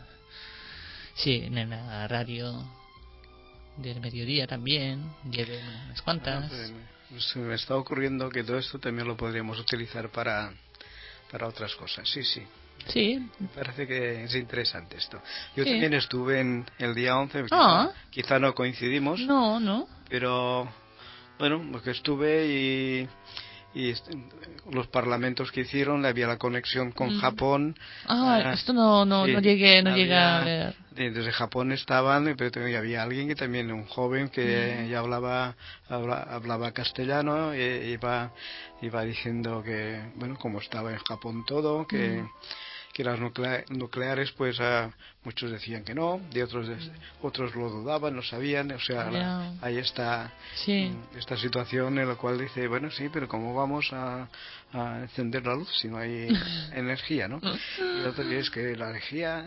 Speaker 2: en la radio del mediodía también llevé unas cuantas.
Speaker 1: Se me está ocurriendo que todo esto también lo podríamos utilizar para otras cosas, sí, sí.
Speaker 2: Sí.
Speaker 1: Me parece que es interesante esto. Yo
Speaker 2: sí.
Speaker 1: también estuve en el día 11, quizá no coincidimos.
Speaker 2: No.
Speaker 1: Pero, bueno, porque estuve y los parlamentos que hicieron, había la conexión con Japón.
Speaker 2: Esto no llegué a ver.
Speaker 1: Desde Japón estaban, pero había alguien que también, un joven que ya hablaba castellano, y iba diciendo que, bueno, como estaba en Japón todo, que las nucleares, pues muchos decían que no, de otros lo dudaban, no sabían, o sea, hay esta situación en la cual dice, bueno, sí, pero ¿cómo vamos a encender la luz si no hay energía, ¿no? Y el otro día es que la energía,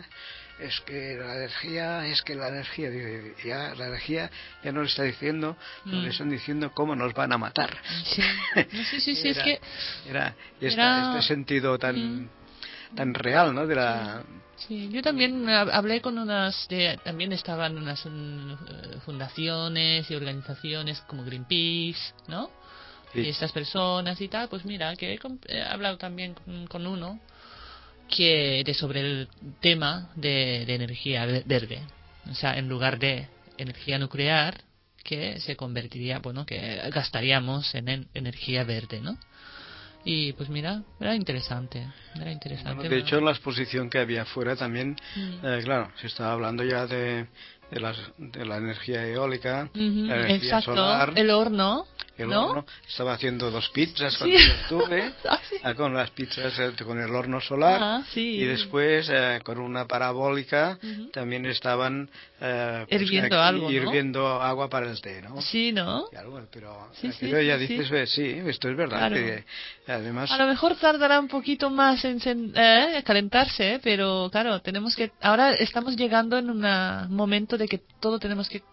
Speaker 1: dice, ya la energía ya no le está diciendo, no le están diciendo cómo nos van a matar.
Speaker 2: Sí, es que
Speaker 1: era este sentido tan real, ¿no?
Speaker 2: Sí, yo también hablé con también estaban unas fundaciones y organizaciones como Greenpeace, ¿no? Sí. Y estas personas y tal, pues mira, que he hablado también con uno sobre el tema de energía verde, o sea, en lugar de energía nuclear, que se convertiría, bueno, que gastaríamos en energía verde, ¿no? Y pues mira, era interesante.
Speaker 1: Bueno, de hecho, la exposición que había afuera también, claro, se estaba hablando ya de la energía eólica, la energía solar,
Speaker 2: el horno.
Speaker 1: Estaba haciendo 2 pizzas cuando yo estuve, con las pizzas con el horno solar, y después con una parabólica también estaban hirviendo agua para el té, ¿no?
Speaker 2: Sí, ¿no?
Speaker 1: Claro, pero ya dices, sí, esto es verdad.
Speaker 2: Claro.
Speaker 1: Que, además,
Speaker 2: a lo mejor tardará un poquito más en calentarse, pero claro, ahora estamos llegando en un momento de que todo tenemos que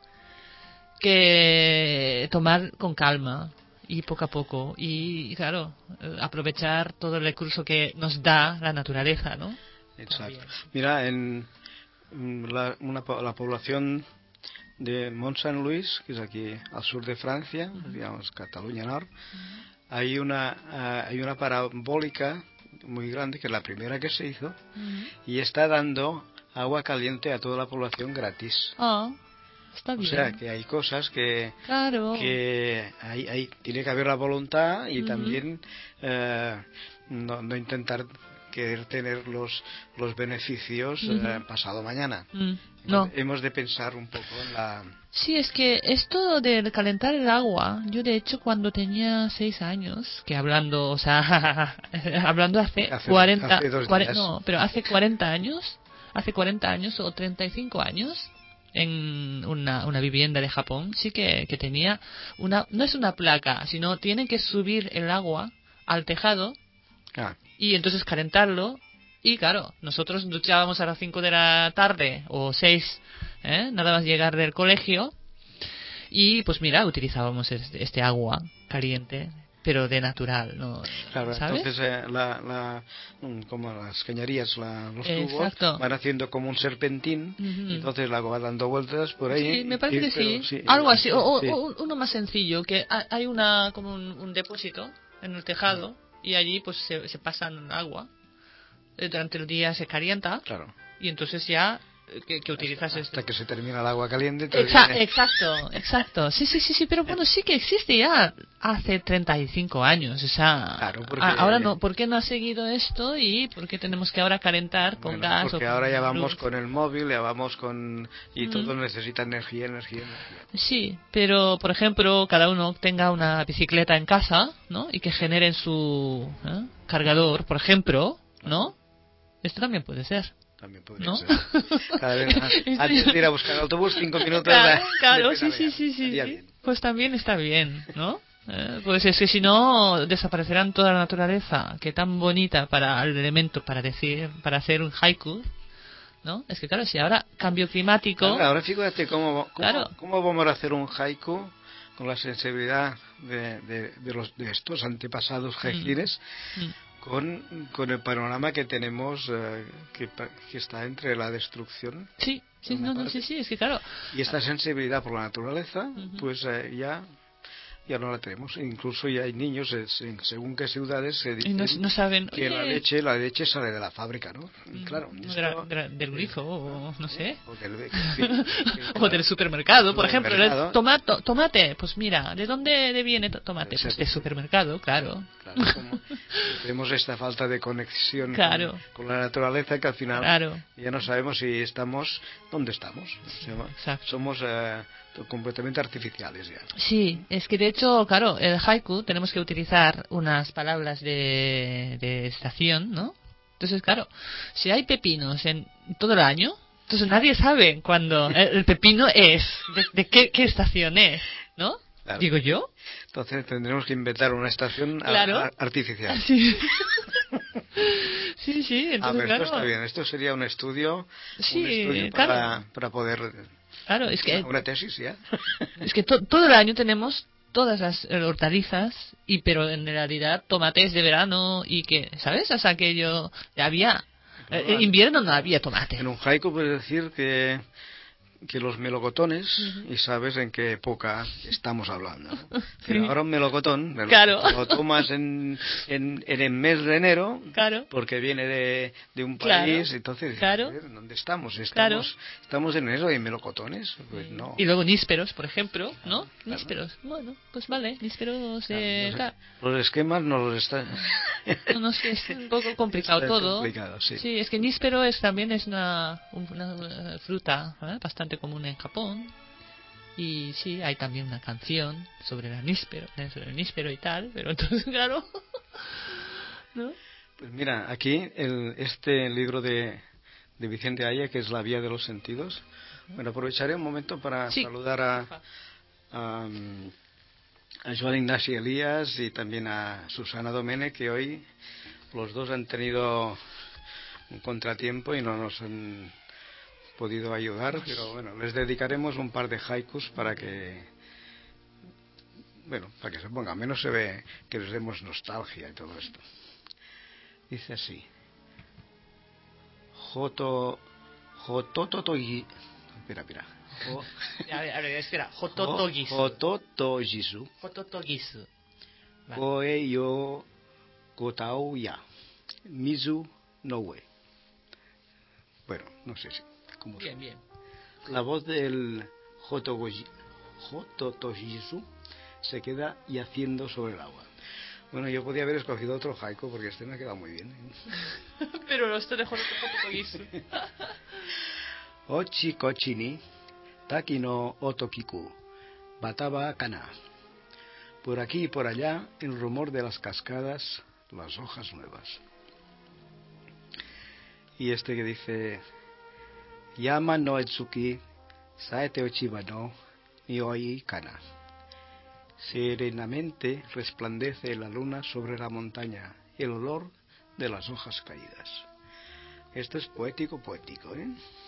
Speaker 2: tomar con calma y poco a poco y claro, aprovechar todo el recurso que nos da la naturaleza, ¿no?
Speaker 1: Exacto. Mira, en la población de Mont Saint Louis, que es aquí al sur de Francia, digamos Cataluña Nord, hay una parabólica muy grande, que es la primera que se hizo, y está dando agua caliente a toda la población gratis.
Speaker 2: Está bien.
Speaker 1: O sea, que hay cosas que tiene que haber la voluntad y también no intentar querer tener los beneficios pasado mañana.
Speaker 2: No.
Speaker 1: Hemos de pensar un poco en la...
Speaker 2: Sí, es que esto de calentar el agua, yo de hecho cuando tenía 6 años, que hablando, o sea, hablando hace 40,
Speaker 1: hace 2 días.
Speaker 2: No, pero hace 40 años o 35 años, en una vivienda de Japón, sí que tenía no es una placa, sino tienen que subir el agua al tejado y entonces calentarlo. Y claro, nosotros duchábamos a las 5 de la tarde o 6, nada más llegar del colegio. Y pues mira, utilizábamos este agua caliente, pero de natural, ¿no?
Speaker 1: Claro,
Speaker 2: ¿sabes?
Speaker 1: entonces como las cañerías, los tubos van haciendo como un serpentín, entonces el agua va dando vueltas por ahí.
Speaker 2: Sí, me parece que sí. Algo así, o uno más sencillo, que hay como un depósito en el tejado y allí pues se pasan agua. Durante el día se calienta.
Speaker 1: Claro.
Speaker 2: Y entonces ya que utilizas
Speaker 1: hasta que se termina el agua caliente.
Speaker 2: Exacto. Sí, pero bueno, sí que existe ya hace 35 años. O sea,
Speaker 1: claro, porque...
Speaker 2: ahora no, ¿por qué no ha seguido esto y por qué tenemos que ahora calentar con gas?
Speaker 1: Porque ahora ya vamos con el móvil, ya vamos con... y todo necesita energía.
Speaker 2: Sí, pero por ejemplo, cada uno tenga una bicicleta en casa, ¿no? Y que generen su cargador, por ejemplo, ¿no? Esto también puede ser.
Speaker 1: También podría ser. Cada vez, antes de ir a buscar el autobús, 5 minutos
Speaker 2: claro, sí. Pues también está bien, ¿no? Pues es que si no desaparecerán toda la naturaleza, que tan bonita para el elemento, para hacer un haiku, ¿no? Es que claro, si ahora cambio climático...
Speaker 1: Ahora fíjate cómo vamos a hacer un haiku con la sensibilidad de estos antepasados haikines. Con el panorama que tenemos que está entre la destrucción.
Speaker 2: Sí, es que claro.
Speaker 1: Y esta sensibilidad por la naturaleza, pues ya no la tenemos. Incluso ya hay niños, según qué ciudades, se dicen
Speaker 2: no saben,
Speaker 1: que la leche sale de la fábrica, ¿no? Claro.
Speaker 2: Del grifo, o no sé.
Speaker 1: O
Speaker 2: del supermercado, por ejemplo. El tomate, pues mira, ¿de dónde viene tomate? Pues del supermercado, claro.
Speaker 1: Como tenemos esta falta de conexión con la naturaleza que al final ya no sabemos si estamos... ¿Dónde estamos? Somos completamente artificiales ya.
Speaker 2: Sí, es que de hecho, claro, el haiku tenemos que utilizar unas palabras de estación, ¿no? Entonces, claro, si hay pepinos en todo el año, entonces nadie sabe cuándo el pepino es, de qué estación es, ¿no? Claro. Digo yo.
Speaker 1: Entonces tendremos que inventar una estación artificial.
Speaker 2: Sí. Sí, entonces,
Speaker 1: esto está bien. Esto sería un estudio, para poder...
Speaker 2: Claro, es que...
Speaker 1: Una tesis, ¿ya?
Speaker 2: Es que todo el año tenemos todas las hortalizas, pero en realidad tomates de verano y que, ¿sabes? O sea, aquello... Había... En invierno no había tomate.
Speaker 1: En un haiku puedes decir que los melocotones, y sabes en qué época estamos hablando. Pero ahora un melocotón, lo tomas en el mes de enero, porque viene de un país, entonces, ¿dónde estamos? ¿Estamos en eso y melocotones? Pues no.
Speaker 2: Y luego nísperos, por ejemplo, ¿no? Nísperos, bueno, pues vale, nísperos
Speaker 1: los esquemas no los están...
Speaker 2: No, es un poco complicado todo.
Speaker 1: Complicado, sí.
Speaker 2: Sí, es que níspero también es una fruta bastante común en Japón. Y sí, hay también una canción sobre el níspero y tal, pero entonces, claro, ¿no?
Speaker 1: Pues mira, aquí este libro de Vicente Aya, que es La Vía de los Sentidos. Bueno, aprovecharé un momento para saludar a Joan Ignacio Elías y también a Susana Domene, que hoy los dos han tenido un contratiempo y no nos han podido ayudar, pero bueno, les dedicaremos un par de haikus para que se ponga, menos se ve que les demos nostalgia y todo esto. Dice así:
Speaker 2: Hototogisu.
Speaker 1: Koe yo kotao ya Mizu no ue. Bueno, no sé si cómo
Speaker 2: bien.
Speaker 1: La voz del Hototogisu se queda yaciendo sobre el agua. Bueno, yo podía haber escogido otro haiku porque este me ha quedado muy bien.
Speaker 2: Pero esto dejó otro poco guiso.
Speaker 1: Ochi kochi ni taki no otokiku bataba kana. Por aquí y por allá, el rumor de las cascadas, las hojas nuevas. Y este que dice: Yama no etsuki saete ochiba no nioi kana. Serenamente resplandece la luna sobre la montaña, el olor de las hojas caídas. Esto es poético, ¿eh?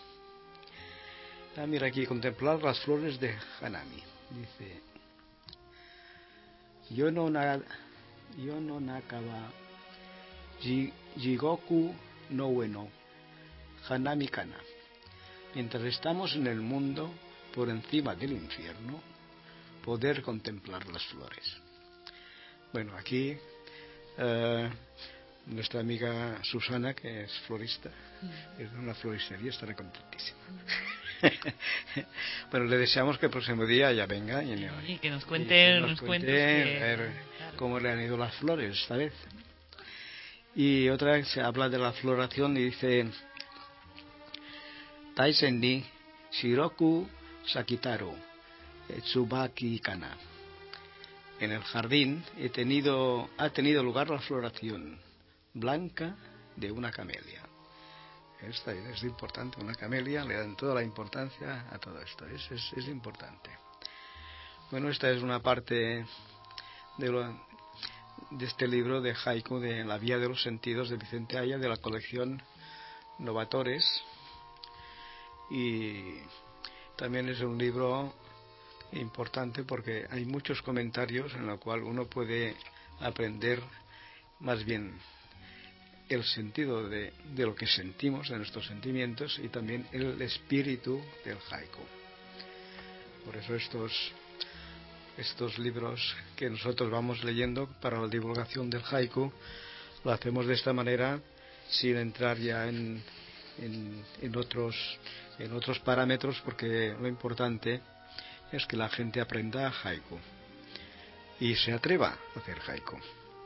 Speaker 1: Ah, mira aquí, contemplar las flores de Hanami. Dice: Yo no nakaba jigoku no ueno Hanami kana. Mientras estamos en el mundo, por encima del infierno, poder contemplar las flores. Bueno, aquí nuestra amiga Susana, que es florista, es de una floristería, estará contentísima. Bueno, le deseamos que el próximo día ya venga y
Speaker 2: que nos cuente
Speaker 1: unos cuentos, ver cómo le han ido las flores esta vez. Y otra se habla de la floración y dice: Taisen ni shiroku sakitaru tsubaki kana. En el jardín ha tenido lugar la floración blanca de una camelia. Esta es importante, una camelia, le dan toda la importancia a todo esto, es importante. Bueno, esta es una parte de este libro de haiku de La Vía de los Sentidos de Vicente Aya, de la colección Novatores, y también es un libro importante porque hay muchos comentarios en los cuales uno puede aprender más bien el sentido de lo que sentimos, de nuestros sentimientos, y también el espíritu del haiku. Por eso estos libros que nosotros vamos leyendo para la divulgación del haiku lo hacemos de esta manera, sin entrar ya en otros parámetros, porque lo importante es que la gente aprenda haiku y se atreva a hacer haiku.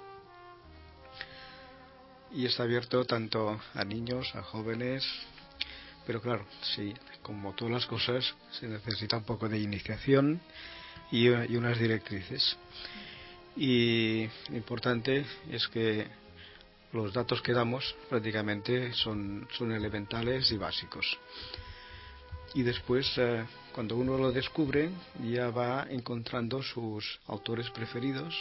Speaker 1: Y está abierto tanto a niños, a jóvenes, pero claro, sí, como todas las cosas, se necesita un poco de iniciación y unas directrices. Y lo importante es que los datos que damos prácticamente son elementales y básicos. Y después, cuando uno lo descubre, ya va encontrando sus autores preferidos,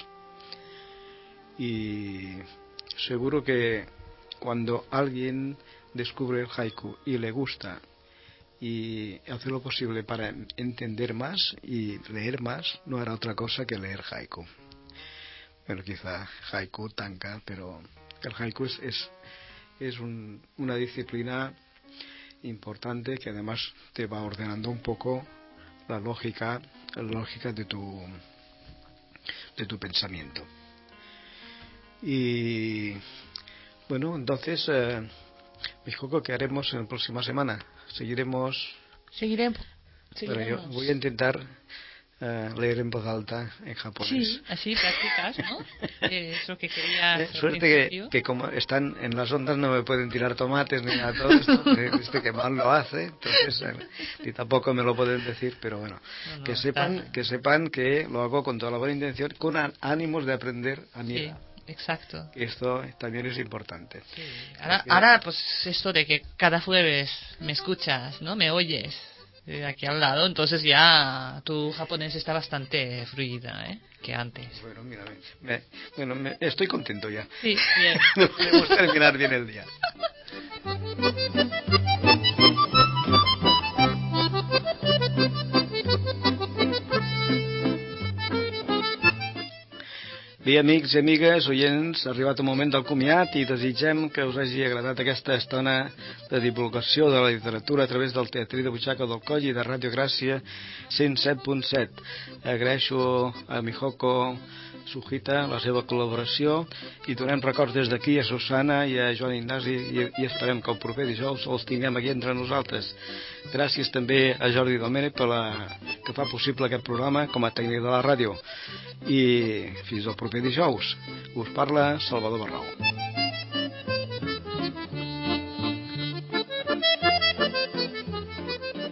Speaker 1: y seguro que cuando alguien descubre el haiku y le gusta y hace lo posible para entender más y leer más, no hará otra cosa que leer haiku. Bueno, quizá haiku, tanka, pero el haiku es una disciplina importante que además te va ordenando un poco la lógica de tu pensamiento. Y bueno, entonces, Mijoko, ¿qué haremos en la próxima semana? Seguiremos. Bueno, yo voy a intentar leer en voz alta en japonés.
Speaker 2: Sí, así practicas, ¿no? Es lo que quería.
Speaker 1: Suerte que como están en las ondas no me pueden tirar tomates ni nada, todo esto, que mal lo hace, entonces ni tampoco me lo pueden decir, pero bueno, que sepan que lo hago con toda la buena intención, con ánimos de aprender a mirar.
Speaker 2: Sí. Exacto.
Speaker 1: Esto también es importante.
Speaker 2: Sí. Ahora, pues esto de que cada jueves me escuchas, ¿no? Me oyes aquí al lado, entonces ya tu japonés está bastante fluida, que antes.
Speaker 1: Bueno, mira, estoy contento ya.
Speaker 2: Sí, bien.
Speaker 1: Podemos terminar bien el día. Bé, amics i amigues, oients, ha arribat el moment del comiat i desitgem que us hagi agradat aquesta estona de divulgació de la literatura a través del Teatrí de Butxaca del Coll i de Ràdio Gràcia 107.7. Agraeixo a Mijoko Sujita la seva col·laboració i donem records des d'aquí a Susana i a Joan Ignasi i esperem que el proper dijous els tinguem aquí entre nosaltres. Gràcies també a Jordi Domènech que fa possible aquest programa com a tècnic de la ràdio. i fins al proper dijous. Us parla Salvador Barrau.